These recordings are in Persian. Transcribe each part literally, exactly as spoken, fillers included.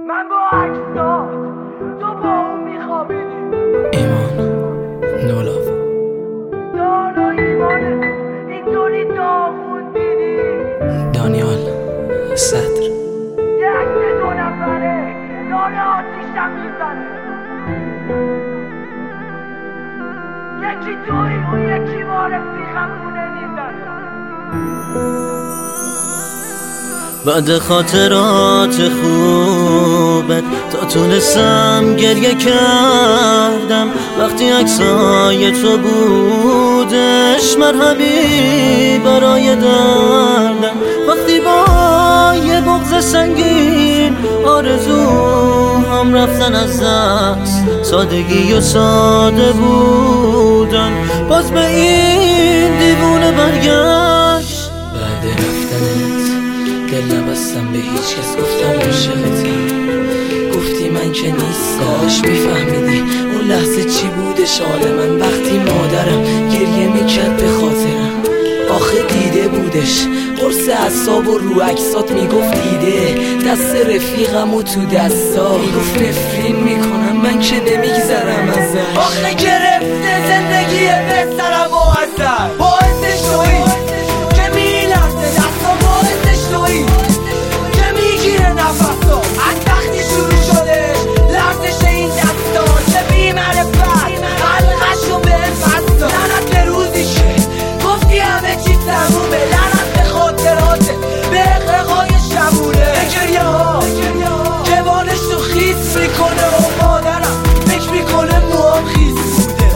من با عکسات تو با اون میخوابیدی. ایمان نولاف دانا ایمانه اینطوری داغون دیدی. دانیال صدر یه عکس دو نفره داره آتیشم میزنه. یکی توی اون یکی ما رفیقمونه میزنه. بعد خاطرات خوبت تا تونستم گریه کردم وقتی عکسای تو بودش مرهمی برای دردم. وقتی با یه بغض سنگین آرزوام رفتن از دست، سادگی و ساده بودن باز به این دیوونه برگشت. بعد رفتنت دل نبستم به هیچ کس، گفتم عاشقتم، گفتی من که نیست. کاش میفهمیدی اون لحظه چی بودش حال من وقتی مادرم گریه میکرد به خاطرم. آخه دیده بودش قرص اعصاب و رو عکسات، میگفت دیده دست رفیقم و تو دستا، میگفت نفرین میکنم من که نمیگذرم ازش. آخه گرفته زندگی پسرم و اثر باعثش تویی که میلرزه دستا، باعثش تویی که میگیره نفسا از وقتی شروع شده لرزش این دستا که بیمرفت حلقشو به بستا. لعنت به روزی که گفتی همه چی تمومه، لعنت به خاطراته به اقرقای شمونه، به گریه ها که بالش تو خیس میکنه و مادرم فکر میکنه موام خیس بوده.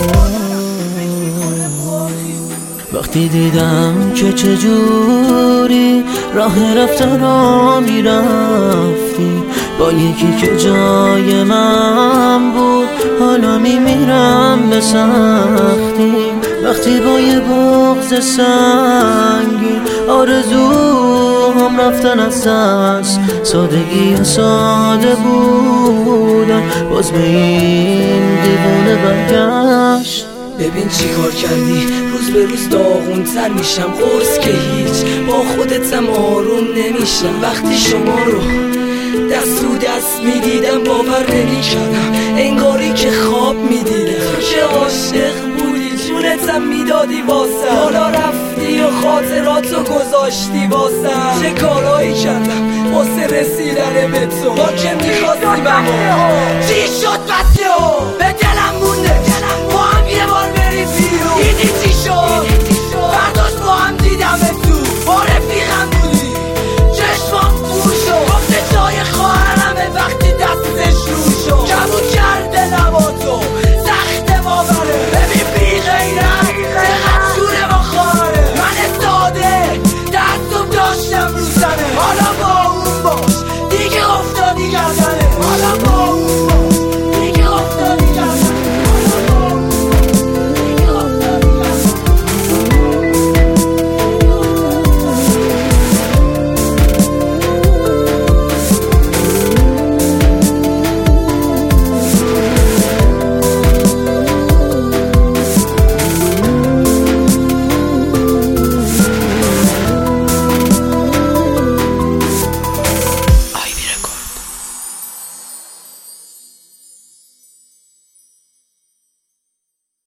وقتی دیدم که چجوری راه رفتن را میرفتی با یکی که جای من بود، حالا میمیرم به سختی. وقتی با یه بغض سنگین آرزوام رفتن از دست، سادگی و ساده بودن باز به این دیوونه برگشت. ببین چی کار کردی، روز به روز داغون تر میشم، قرص که هیچ با خودتم آروم نمیشم. وقتی شما رو دست تو دست میدیدم باور نمیکردم، انگاری که خواب میدیدم که عاشق بودی جونتم میدادی واسم. حالا رفتی و خاطراتو گذاشتی واسم. چه کارایی کردم واسه رسیدن به تو، ما که میخواستی بمون. چی شد بسیو